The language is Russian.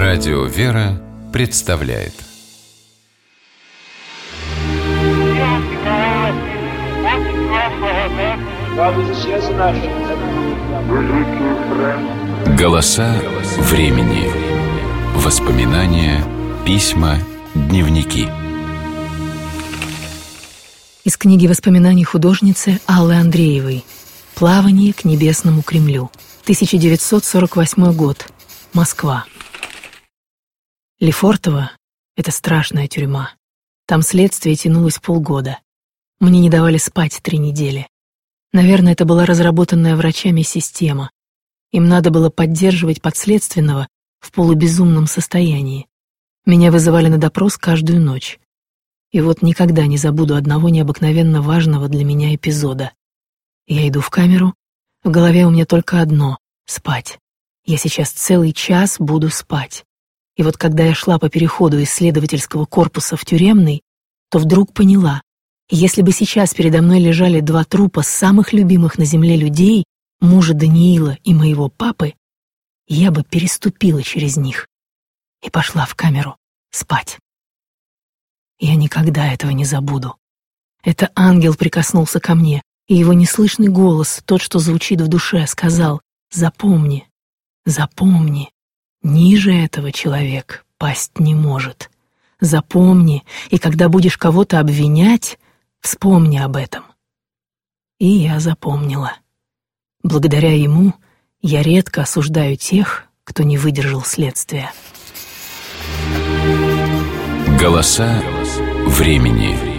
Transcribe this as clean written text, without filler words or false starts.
Радио «Вера» представляет. Голоса времени. Воспоминания, письма, дневники. Из книги воспоминаний художницы Аллы Андреевой «Плавание к небесному Кремлю», 1948 год, Москва. Лефортово — это страшная тюрьма. Там следствие тянулось полгода. Мне не давали спать 3 недели. Наверное, это была разработанная врачами система. Им надо было поддерживать подследственного в полубезумном состоянии. Меня вызывали на допрос каждую ночь. И вот никогда не забуду одного необыкновенно важного для меня эпизода. Я иду в камеру, в голове у меня только одно — спать. Я сейчас целый час буду спать. И вот когда я шла по переходу из следовательского корпуса в тюремный, то вдруг поняла, если бы сейчас передо мной лежали 2 трупа самых любимых на земле людей, мужа Даниила и моего папы, я бы переступила через них и пошла в камеру спать. Я никогда этого не забуду. Это ангел прикоснулся ко мне, и его неслышный голос, тот, что звучит в душе, сказал: «Запомни, запомни, ниже этого человек пасть не может. Запомни, и когда будешь кого-то обвинять, вспомни об этом». И я запомнила. Благодаря ему я редко осуждаю тех, кто не выдержал следствия. Голоса времени.